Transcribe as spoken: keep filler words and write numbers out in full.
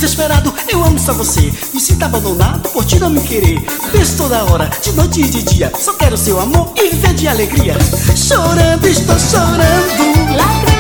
desesperado, eu amo só você. Me sinto abandonado por ti não me querer. Penso toda hora, de noite e de dia, só quero seu amor e viver de alegria. Chorando, estou chorando.